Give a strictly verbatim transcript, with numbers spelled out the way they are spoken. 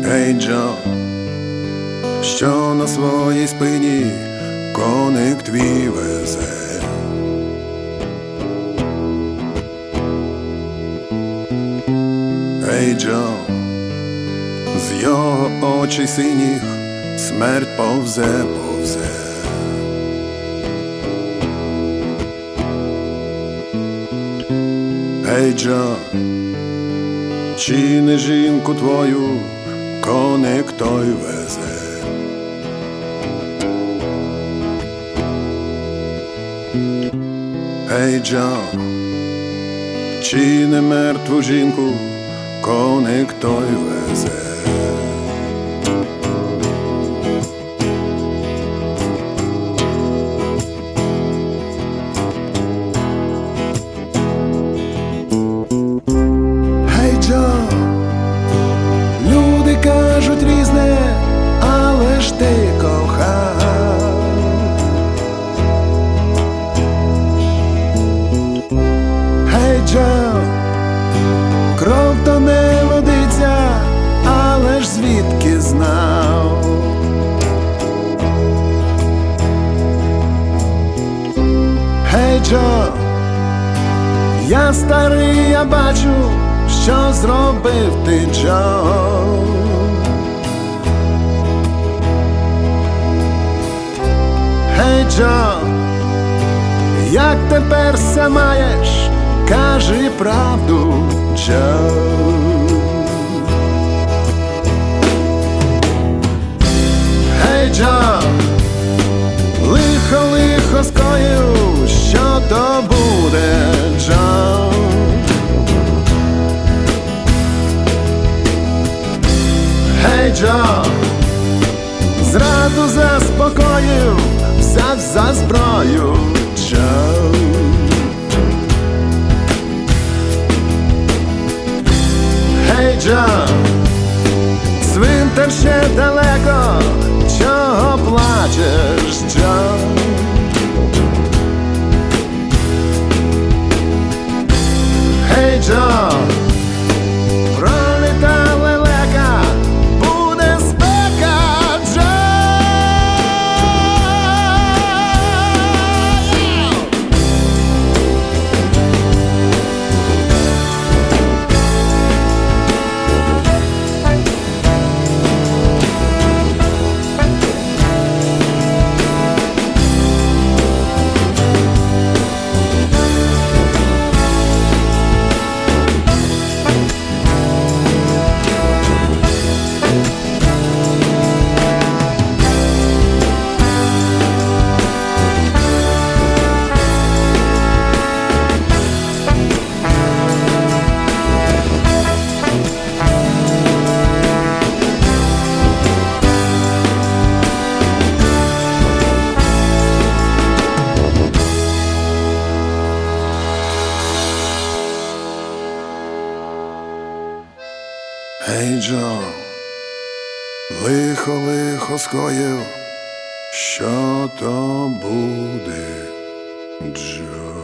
Ей, Джо, що на своїй спині коник твій везе. Ей, Джо, з його очей синіх смерть повзе, повзе. Ей, Джо, чи не жінку твою коник той везе? Ей, Джо, чи не мертву жінку коник той везе? Люди кажуть різне, але ж ти кохав. Гей, Джо, кров то не водиться, але ж звідки знав? Гей, Джо, я старий, я бачу, що зробив ти, Джо. Гей, Джо, як тепер ся маєш, кажи правду, Джо. Гей, Джо, лихо, лихо скоїв, що то буде, Джо. Гей, Джо, зраду заспокоїв, взяв за зброю, Джо. Гей, Джо, цвинтар ще далеко, чого плачеш, Джо? Гей, Джо, Гей, Джо, лихо, лихо скоїв, що то буде, Джо.